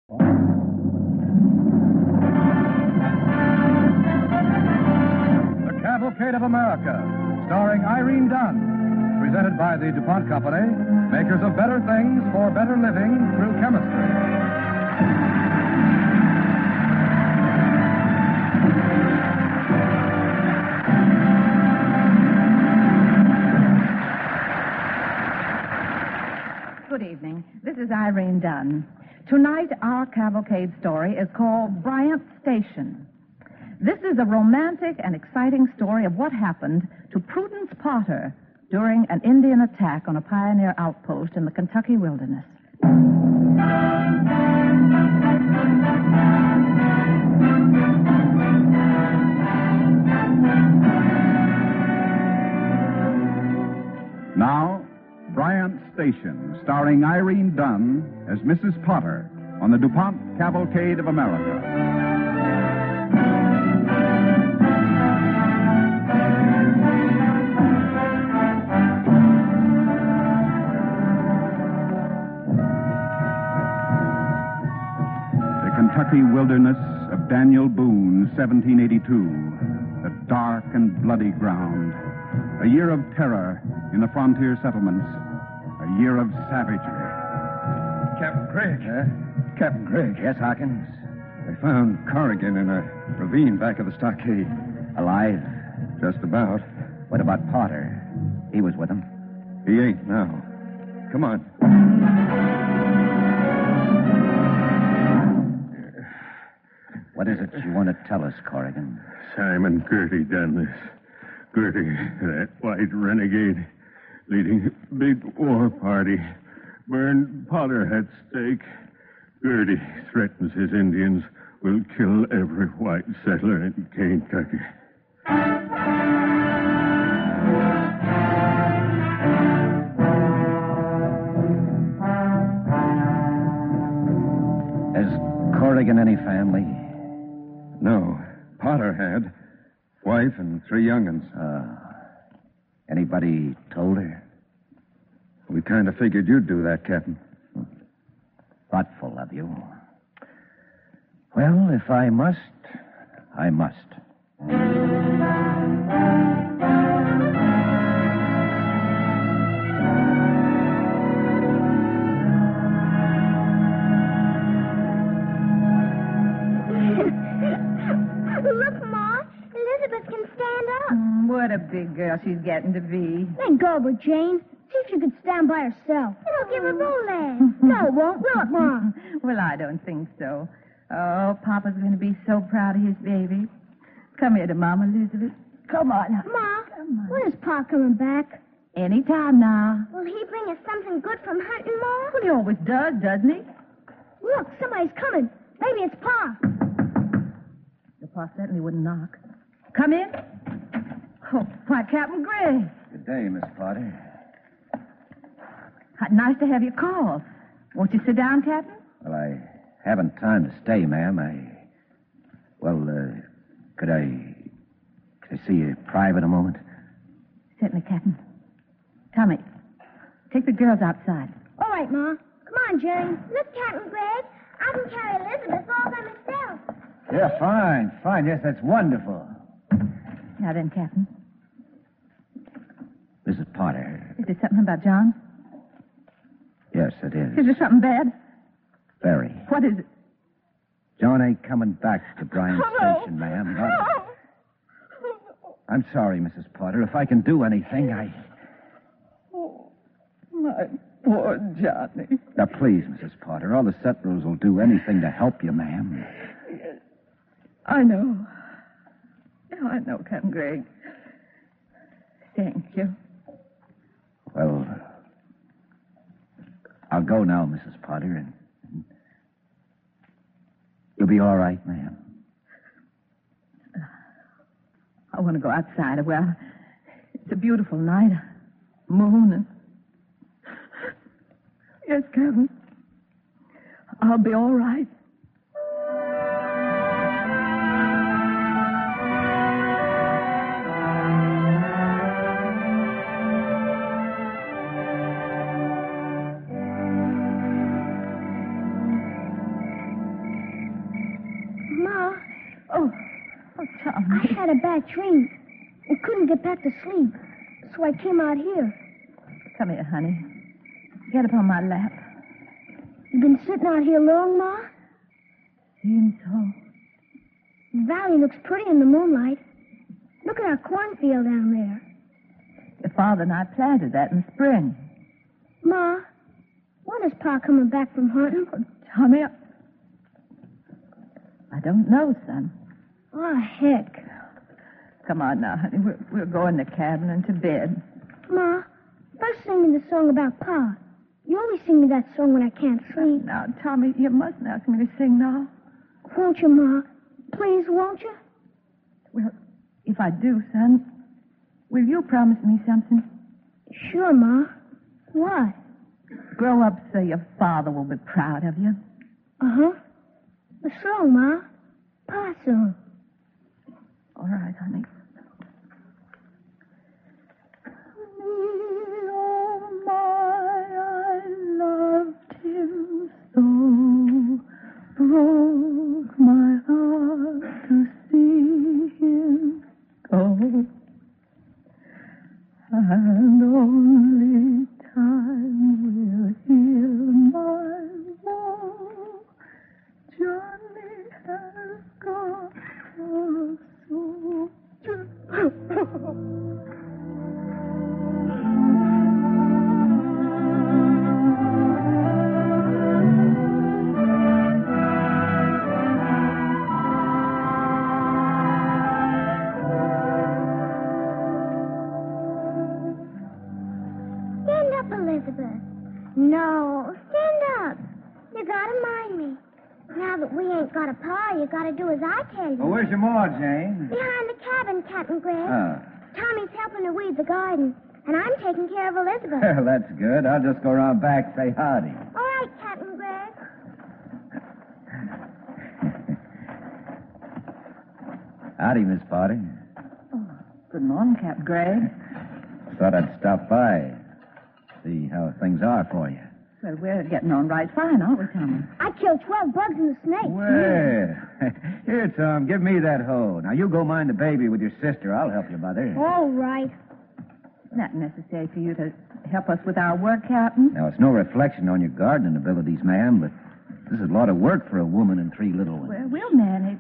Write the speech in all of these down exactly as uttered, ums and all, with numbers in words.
The Cavalcade of America, starring Irene Dunn, presented by the DuPont Company, makers of better things for better living through chemistry. Good evening. This is Irene Dunn. Tonight, our cavalcade story is called Bryant Station. This is a romantic and exciting story of what happened to Prudence Potter during an Indian attack on a pioneer outpost in the Kentucky wilderness. Now, Bryant Station, starring Irene Dunn as Missus Potter on the DuPont Cavalcade of America. The Kentucky wilderness of Daniel Boone, seventeen eighty-two. A dark and bloody ground. A year of terror in the frontier settlements. A year of savagery. Captain Craig. Huh? Captain Craig. Yes, Hawkins? They found Corrigan in a ravine back of the stockade. Alive? Just about. What about Potter? He was with him. He ain't now. Come on. What is it you want to tell us, Corrigan? Simon Gertie done this. Gertie, that white renegade, leading a big war party, burned Potter at stake. Gertie threatens his Indians will kill every white settler in Kentucky. Has Corrigan any family? No. Potter had. Wife and three young'uns. Uh, anybody told her? We kind of figured you'd do that, Captain. Thoughtful of you. Well, if I must, I must. Look, Ma. Elizabeth can stand up. Mm, what a big girl she's getting to be. Let go of her, Jane. See if she can stand by herself. It'll give her romance. No, it won't. Will it, Ma? Well, I don't think so. Oh, Papa's going to be so proud of his baby. Come here to Mama, Elizabeth. Come on. Ma, Come on. when is Pa coming back? Anytime now. Will he bring us something good from hunting, Ma? Well, he always does, doesn't he? Look, somebody's coming. Maybe it's Pa. The Pa certainly wouldn't knock. Come in. Oh, why, Captain Gray. Good day, Miss Potter. How nice to have you call. Won't you sit down, Captain? Well, I haven't time to stay, ma'am. I... Well, uh, could I... Could I see you private a moment? Certainly, Captain. Tommy, take the girls outside. All right, Ma. Come on, Jane. Look, Captain Greg. I can carry Elizabeth all by myself. Yeah, fine, fine. Yes, that's wonderful. Now then, Captain. Missus Potter. Is there something about John? Yes, it is. Is there something bad? Very. What is it? John ain't coming back to Bryan Hello? Station, ma'am. Not- I'm sorry, Missus Potter. If I can do anything, I... Oh, my poor Johnny. Now, please, Missus Potter, all the settlers will do anything to help you, ma'am. Yes. I know. Oh, I know, Captain Gregg. Thank you. Well, I'll go now, Missus Potter, and... You'll be all right, ma'am. I want to go outside. Well, it's a beautiful night. Moon and... Yes, Captain. I'll be all right. Ma, Oh, oh, Tommy. I had a bad dream and couldn't get back to sleep, so I came out here. Come here, honey. Get up on my lap. You've been sitting out here long, Ma? Seems so. The valley looks pretty in the moonlight. Look at our cornfield down there. Your father and I planted that in spring. Ma, when is Pa coming back from hunting? Oh, Tommy, I... I don't know, son. Oh, heck. Come on now, honey. We're, we're going to cabin and to bed. Ma, first sing me the song about Pa. You always sing me that song when I can't sleep. Now, Tommy, you mustn't ask me to sing now. Won't you, Ma? Please, won't you? Well, if I do, son, will you promise me something? Sure, Ma. What? Grow up so your father will be proud of you. Uh-huh. The song, Ma. Pa song. All right, honey. Oh, my, I loved him so. Broke my heart to see him go. And only time will heal my woe. Johnny has got a soldier. Stand up, Elizabeth. No, stand up. You gotta mind me. Now that we ain't got a Pa, you gotta do as I tell you. Oh, where's your ma, Jane? Behind the cabin, Captain Greg. Oh. Tommy's helping to weed the garden, and I'm taking care of Elizabeth. Well, that's good. I'll just go around back and say howdy. All right, Captain Greg. Howdy, Miss Potter. Oh, good morning, Cap Gray. Thought I'd stop by, see how things are for you. Well, we're getting on right fine, aren't we, Tommy? I killed twelve bugs and a snake. Well, here, Tom, give me that hoe. Now, you go mind the baby with your sister. I'll help you, Mother. All right. Not necessary for you to help us with our work, Captain. Now, it's no reflection on your gardening abilities, ma'am, but this is a lot of work for a woman and three little ones. Well, we'll manage.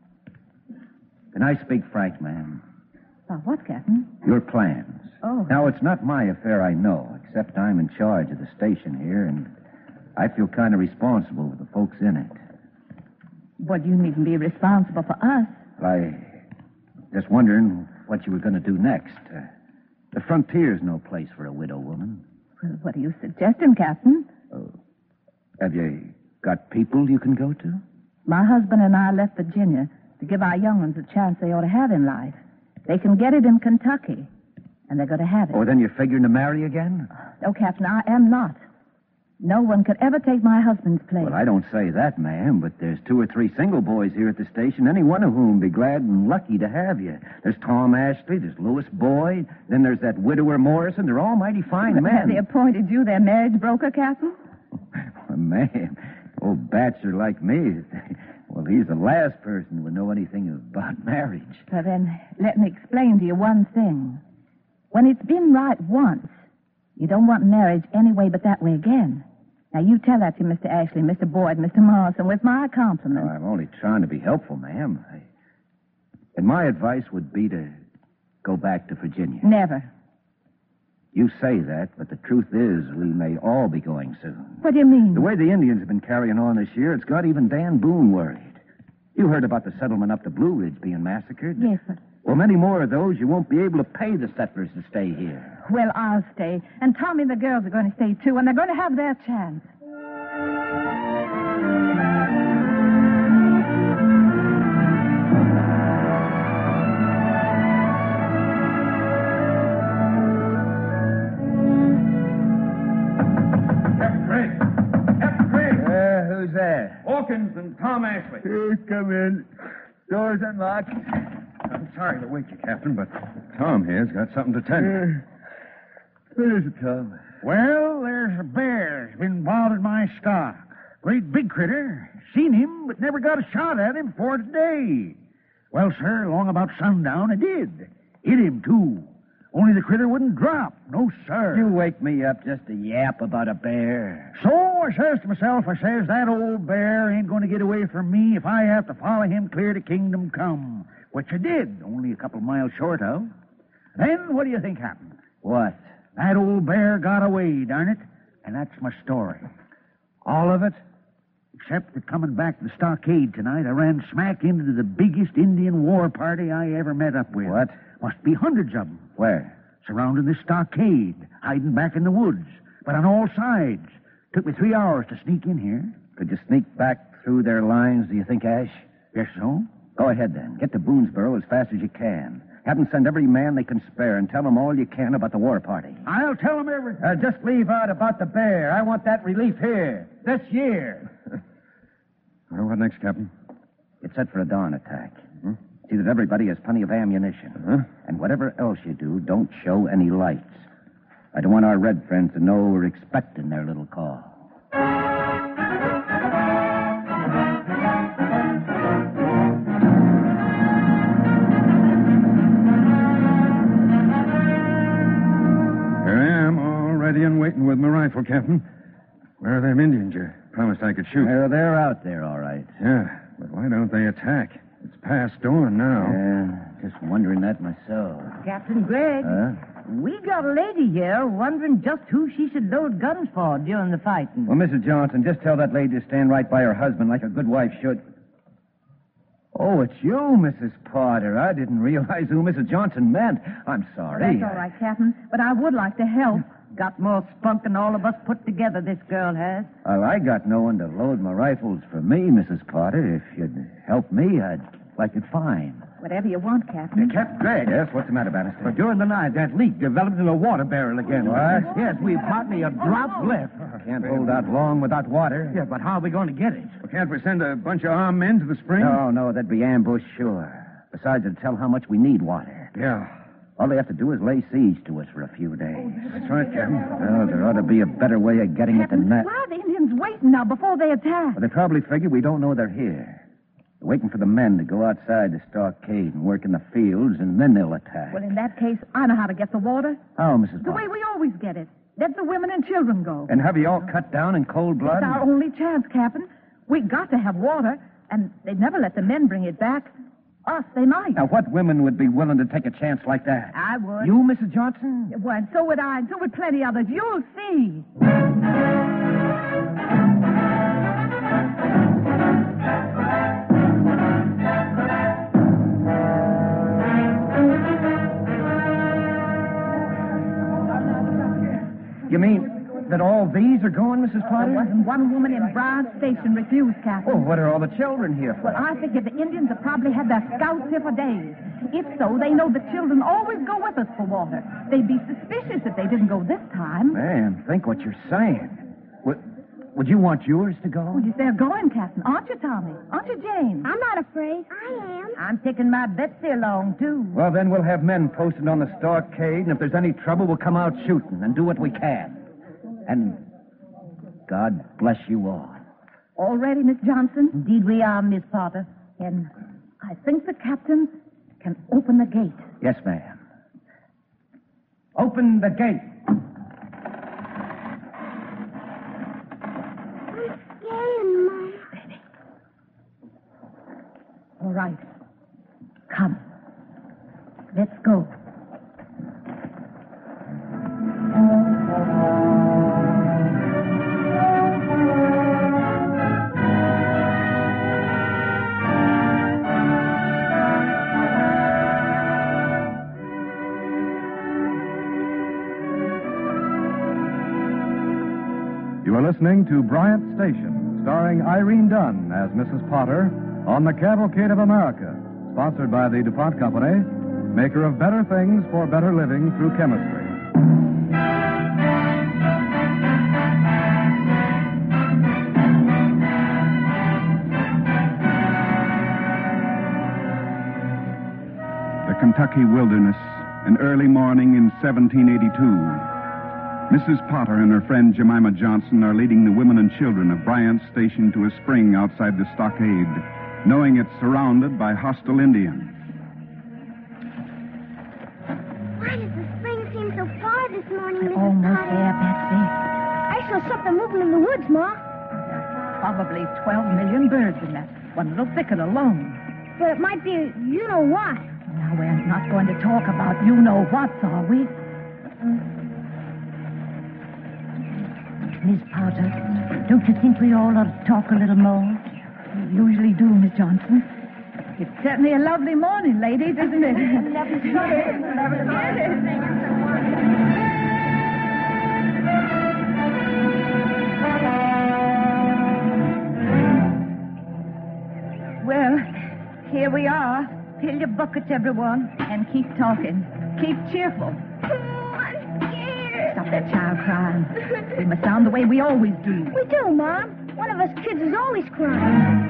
Can I speak frank, ma'am? About what, Captain? Your plans. Oh. Now, it's not my affair, I know, except I'm in charge of the station here, and I feel kind of responsible for the folks in it. But you needn't be responsible for us. Well, I just wondering what you were going to do next. Uh, the frontier's no place for a widow woman. Well, what are you suggesting, Captain? Oh, have you got people you can go to? My husband and I left Virginia to give our young ones a chance they ought to have in life. They can get it in Kentucky, and they're going to have it. Oh, then you're figuring to marry again? No, Captain, I am not. No one could ever take my husband's place. Well, I don't say that, ma'am, but there's two or three single boys here at the station, any one of whom would be glad and lucky to have you. There's Tom Ashley, there's Louis Boyd, then there's that widower Morrison. They're all mighty fine men. Have they appointed you their marriage broker, Captain? Well, ma'am, old bachelor like me, well, he's the last person who would know anything about marriage. Well, then, let me explain to you one thing. When it's been right once, you don't want marriage any way but that way again. Now, you tell that to Mister Ashley, Mister Boyd, Mister Morrison, with my compliments. No, I'm only trying to be helpful, ma'am. I... And my advice would be to go back to Virginia. Never. You say that, but the truth is we may all be going soon. What do you mean? The way the Indians have been carrying on this year, it's got even Dan Boone worried. You heard about the settlement up the Blue Ridge being massacred? Yes, but... Well, many more of those, you won't be able to pay the settlers to stay here. Well, I'll stay. And Tommy and the girls are going to stay, too, and they're going to have their chance. Captain Craig! Captain Craig! Uh, who's there? Hawkins and Tom Ashley. Please come in. Door's unlocked. I'm sorry to wake you, Captain, but Tom here's got something to tell you. What is it, Tom? Well, there's a bear's been bothering my stock. Great big critter. Seen him, but never got a shot at him before today. Well, sir, along about sundown, I did. Hit him, too. Only the critter wouldn't drop. No, sir. You wake me up just to yap about a bear. So I says to myself, I says, that old bear ain't going to get away from me if I have to follow him clear to Kingdom Come, which I did, only a couple miles short of. Then what do you think happened? What? That old bear got away, darn it, and that's my story. All of it? Except that coming back to the stockade tonight, I ran smack into the biggest Indian war party I ever met up with. What? Must be hundreds of them. Where? Surrounding this stockade, hiding back in the woods, but on all sides. Took me three hours to sneak in here. Could you sneak back through their lines, do you think, Ash? Yes, so? Go ahead, then. Get to Boonesboro as fast as you can. Have them send every man they can spare and tell them all you can about the war party. I'll tell them everything. Uh, just leave out about the bear. I want that relief here, this year. Well, what next, Captain? It's set for a dawn attack. Hmm? See that everybody has plenty of ammunition. Huh? And whatever else you do, don't show any lights. I don't want our red friends to know we're expecting their little call. Here I am, all ready and waiting with my rifle, Captain. Where are them Indians you promised I could shoot? Well, they're out there, all right. Yeah, but why don't they attack? It's past dawn now. Yeah, just wondering that myself. Captain Gregg, Huh? we got a lady here wondering just who she should load guns for during the fighting. Well, Missus Johnson, just tell that lady to stand right by her husband like a good wife should. Oh, it's you, Missus Potter. I didn't realize who Missus Johnson meant. I'm sorry. That's all right, Captain, but I would like to help. Got more spunk than all of us put together, this girl has. Well, I got no one to load my rifles for me, Missus Potter. If you'd help me, I'd like it fine. Whatever you want, Captain. Captain Gregg. Yes, what's the matter, Bannister? But during the night, that leak developed in a water barrel again. What? Yes, we've hardly a drop left. Can't hold out long without water. Yeah, but how are we going to get it? Well, can't we send a bunch of armed men to the spring? No, no, that'd be ambush, sure. Besides, it'd tell how much we need water. Yeah. All they have to do is lay siege to us for a few days. That's right, Captain. Well, there ought to be a better way of getting it than that. Why are the Indians waiting now before they attack? Well, they probably figure we don't know they're here. They're waiting for the men to go outside the stockade and work in the fields, and then they'll attack. Well, in that case, I know how to get the water. How, Missus The way Potter? we always get it. Let the women and children go. And have you all cut down in cold blood? It's our only chance, Captain. We got to have water, and they'd never let the men bring it back. Us, they might. Now, what women would be willing to take a chance like that? I would. You, Missus Johnson? Well, and so would I, and so would plenty others. You'll see. You mean that all these are going, Missus There Potter? wasn't one woman in Bryan Station refused, Captain. Oh, what are all the children here for? Well, I figure the Indians have probably had their scouts here for days. If so, they know the children always go with us for water. They'd be suspicious if they didn't go this time. Man, think what you're saying. Would, would you want yours to go? Well, you they're going, Captain. Aren't you, Tommy? Aren't you, Jane? I'm not afraid. I am. I'm taking my Betsy along, too. Well, then we'll have men posted on the stockade, and if there's any trouble, we'll come out shooting and do what we can. And God bless you all. All ready, Miss Johnson? Indeed we are, Miss Potter. And I think the captain can open the gate. Yes, ma'am. Open the gate. I'm scared, Mom. All right. Come. Let's go. You are listening to Bryant Station, starring Irene Dunn as Missus Potter on the Cavalcade of America, sponsored by the DuPont Company, maker of better things for better living through chemistry. The Kentucky wilderness, an early morning in seventeen eighty-two. Missus Potter and her friend Jemima Johnson are leading the women and children of Bryant Station to a spring outside the stockade, knowing it's surrounded by hostile Indians. Why does the spring seem so far this morning, Missus Almost Potter? there, Betsy. I saw something moving in the woods, Ma. Probably twelve million birds in that one little thicket alone. But it might be you know what. Now, we're not going to talk about you-know-whats, are we? Miss Potter, don't you think we all ought to talk a little more? We usually do, Miss Johnson. It's certainly a lovely morning, ladies, isn't it? Well, here we are. Fill your buckets, everyone, and keep talking. Keep cheerful. Oh, I'm scared. Stop that child crying. We must sound the way we always do. We do, Mom. One of us kids is always crying.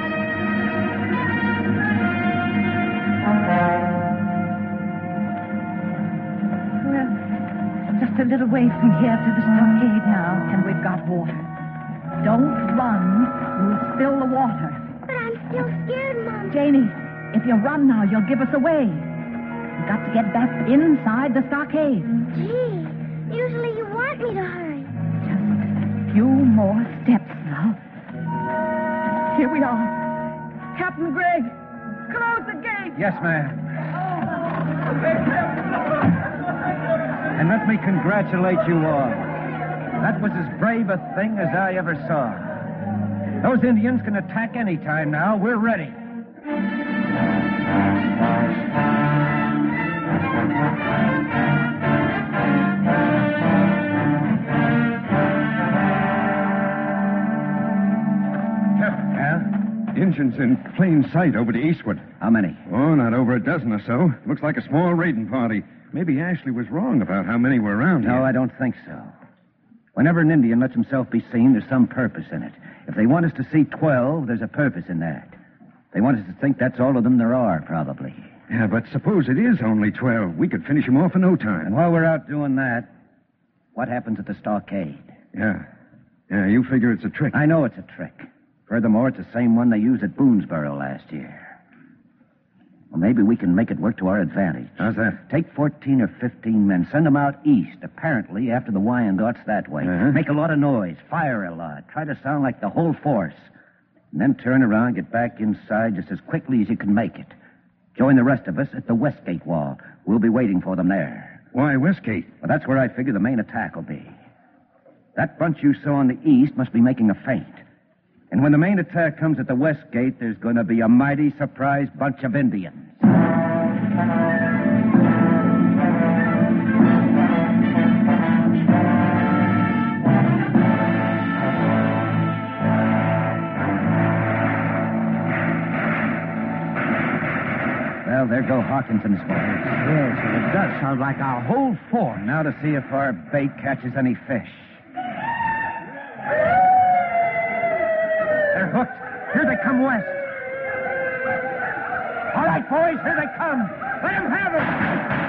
Well, just a little way from here to the stockade now, and we've got water. Don't run. You'll spill the water. But I'm still scared, Mom. Janie, if you run now, you'll give us away. We've got to get back inside the stockade. Gee, usually you want me to hurry. Just a few more steps now. Here we are. Captain Gregg, close the gate. Yes, ma'am. And let me congratulate you all. That was as brave a thing as I ever saw. Those Indians can attack any time now. We're ready. Indians in plain sight over to eastward. How many? Oh, not over a dozen or so. Looks like a small raiding party. Maybe Ashley was wrong about how many were around No, here. I don't think so. Whenever an Indian lets himself be seen, there's some purpose in it. If they want us to see twelve, there's a purpose in that. They want us to think that's all of them there are, probably. Yeah, but suppose it is only twelve. We could finish them off in no time. And while we're out doing that, what happens at the stockade? Yeah. Yeah, you figure it's a trick. I know it's a trick. Furthermore, it's the same one they used at Boonesboro last year. Well, maybe we can make it work to our advantage. How's that? Take fourteen or fifteen men, send them out east, apparently after the Wyandottes that way. Uh-huh. Make a lot of noise, fire a lot, try to sound like the whole force. And then turn around, get back inside just as quickly as you can make it. Join the rest of us at the Westgate wall. We'll be waiting for them there. Why Westgate? Well, that's where I figure the main attack will be. That bunch you saw on the east must be making a feint. And when the main attack comes at the West Gate, there's going to be a mighty surprise bunch of Indians. Well, there go Hawkinson's boys. Yes, it does sound like our whole force. Now to see if our bait catches any fish. They're hooked. Here they come west. All right, boys, here they come. Let them have it.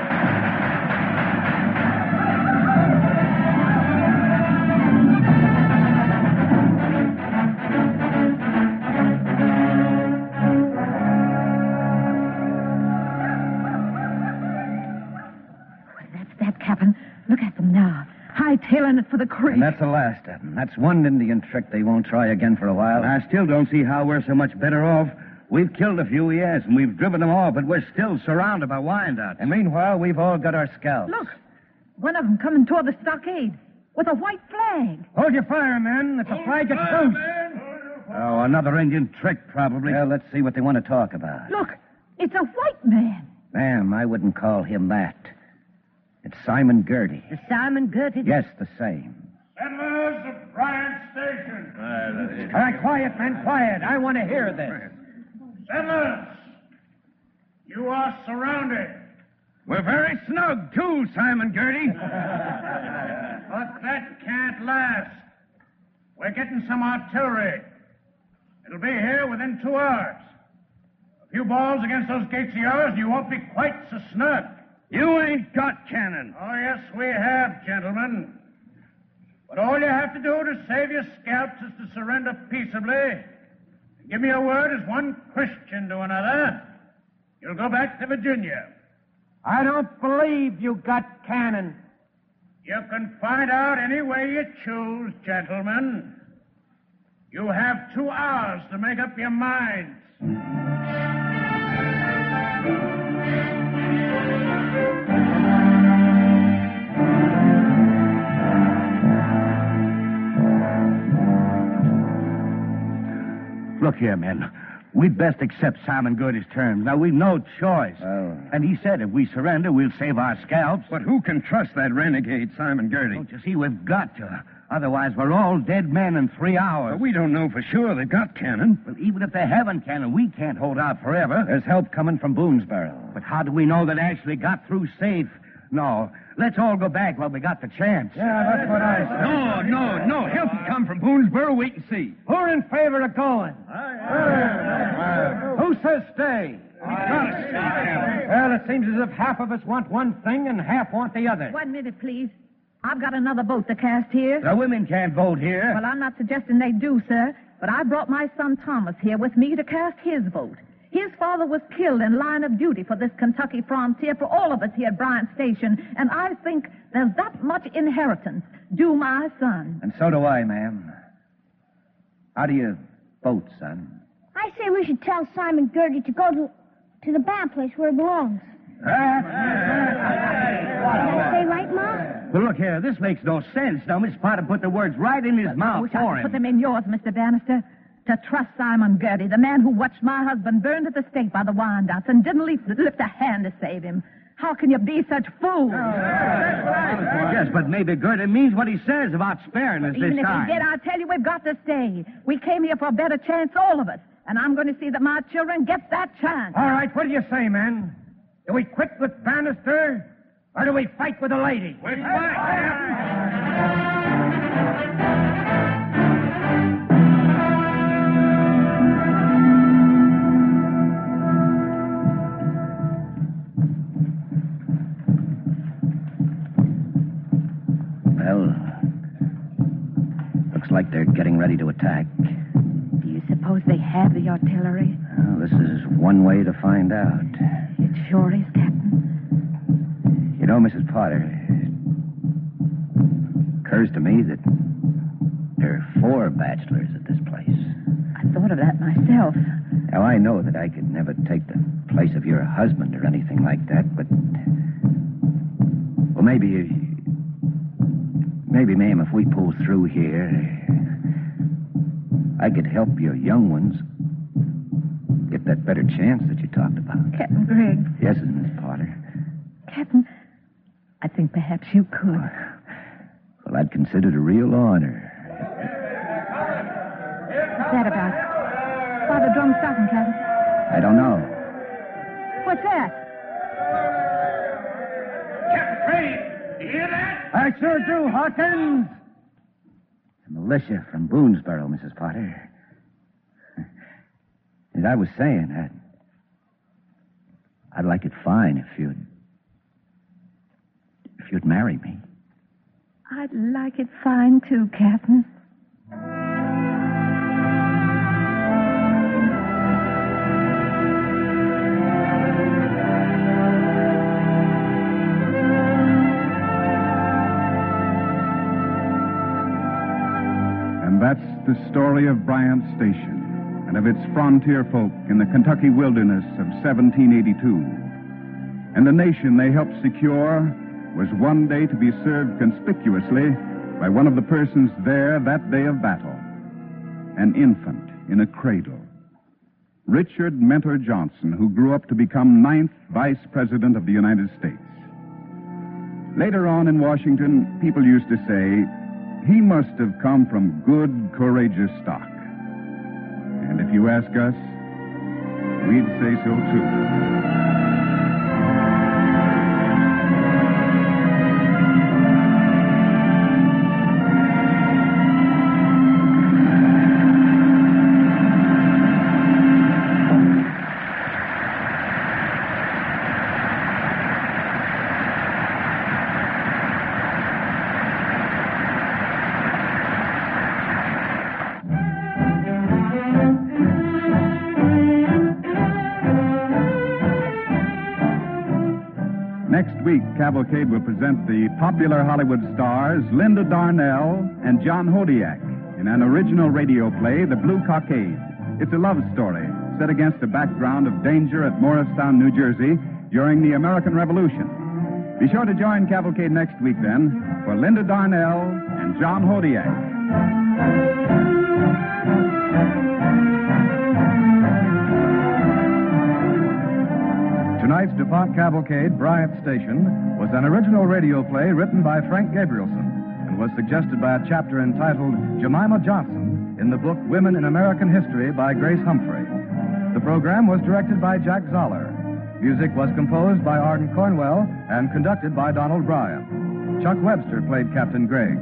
Well, that's that, Captain. Look at them now. Hightailing it for the creek. And that's the last of them. That's one Indian trick they won't try again for a while. I still don't see how we're so much better off. We've killed a few, yes, and we've driven them off, but we're still surrounded by Wyandottes. And meanwhile, we've all got our scalps. Look, one of them coming toward the stockade with a white flag. Hold your fire, men. It's a flag of truce. Oh, another Indian trick, probably. Well, let's see what they want to talk about. Look, it's a white man. Ma'am, I wouldn't call him that. It's Simon Gertie. The Simon Gertie? Yes, the same. Settlers of Bryant Station. All right, quiet, men, quiet. I want to hear this. Settlers, you are surrounded. We're very snug, too, Simon Gertie. But that can't last. We're getting some artillery. It'll be here within two hours. A few balls against those gates of yours, and you won't be quite so snug. You ain't got cannon. Oh, yes, we have, gentlemen. But all you have to do to save your scalps is to surrender peaceably. Give me a word as one Christian to another. You'll go back to Virginia. I don't believe you got cannon. You can find out any way you choose, gentlemen. You have two hours to make up your minds. Look here, men. We'd best accept Simon Girty's terms. Now, we've no choice. Oh. And he said if we surrender, we'll save our scalps. But who can trust that renegade, Simon Girty? Don't you see? We've got to. Otherwise, we're all dead men in three hours. But we don't know for sure they've got cannon. Well, even if they haven't cannon, we can't hold out forever. There's help coming from Boonesboro. But how do we know that Ashley got through safe? No. Let's all go back while we got the chance. Yeah, that's what I said. No, no, no. Help will come from Boonesboro. Wait and see. Who's in favor of going? Who says stay? Well, it seems as if half of us want one thing and half want the other. One minute, please. I've got another vote to cast here. The women can't vote here. Well, I'm not suggesting they do, sir, but I brought my son Thomas here with me to cast his vote. His father was killed in line of duty for this Kentucky frontier for all of us here at Bryant Station, and I think there's that much inheritance due my son. And so do I, ma'am. How do you vote, son? I say we should tell Simon Girty to go to, to the bad place where he belongs. Did I say right, Ma? Well, look here. This makes no sense. Now, Miss Potter put the words right in his I mouth wish for I could him. put them in yours, Mister Bannister. To trust Simon Girty, the man who watched my husband burned at the stake by the Wyandottes and didn't lift, lift a hand to save him. How can you be such fools? Yes, but maybe Girty means what he says about sparing us Even this if time. he did, I tell you, we've got to stay. We came here for a better chance, all of us. And I'm going to see that my children get that chance. All right, what do you say, man? Do we quit with Bannister, or do we fight with the lady? We fight. Well, looks like they're getting ready to attack. Do you suppose they have the artillery? Well, this is one way to find out. It sure is, Captain. You know, Missus Potter, it occurs to me that there are four bachelors at this place. I thought of that myself. Now, I know that I could never take the place of your husband or anything like that, but... Well, maybe... Maybe, ma'am, if we pull through here, I could help your young ones get that better chance that you talked about. Captain Gregg. Yes, Miss Potter. Captain, I think perhaps you could. Well, I'd consider it a real honor. What's that about? Why the drum stopping, Captain? I don't know. What's that? Captain Crane, you hear that? I sure do, Hawkins. The militia from Boonesboro, Missus Potter. As I was saying, I'd, I'd like it fine if you'd... if you'd marry me. I'd like it fine, too, Captain. And that's the story of Bryant Station and of its frontier folk in the Kentucky wilderness of seventeen eighty-two. And the nation they helped secure was one day to be served conspicuously by one of the persons there that day of battle, an infant in a cradle. Richard Mentor Johnson, who grew up to become ninth Vice President of the United States. Later on in Washington, people used to say, he must have come from good, courageous stock. And if you ask us, we'd say so too. week, Cavalcade will present the popular Hollywood stars Linda Darnell and John Hodiak in an original radio play, The Blue Cockade. It's a love story set against a background of danger at Morristown, New Jersey during the American Revolution. Be sure to join Cavalcade next week, then, for Linda Darnell and John Hodiak. Tonight's DuPont Cavalcade, Bryant Station, was an original radio play written by Frank Gabrielson and was suggested by a chapter entitled Jemima Johnson in the book Women in American History by Grace Humphrey. The program was directed by Jack Zoller. Music was composed by Arden Cornwell and conducted by Donald Bryan. Chuck Webster played Captain Gregg.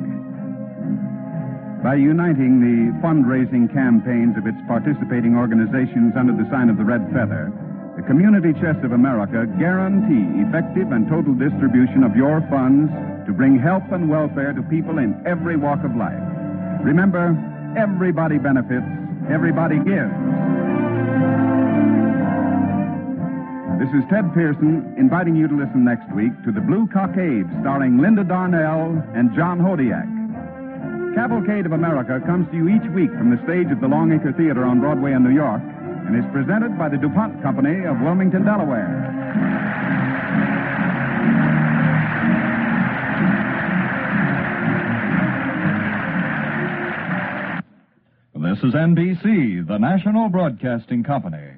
By uniting the fundraising campaigns of its participating organizations under the sign of the Red Feather, the Community Chest of America guarantee effective and total distribution of your funds to bring help and welfare to people in every walk of life. Remember, everybody benefits, everybody gives. This is Ted Pearson inviting you to listen next week to The Blue Cockade, starring Linda Darnell and John Hodiak. Cavalcade of America comes to you each week from the stage of the Longacre Theater on Broadway in New York and is presented by the DuPont Company of Wilmington, Delaware. This is N B C, the National Broadcasting Company.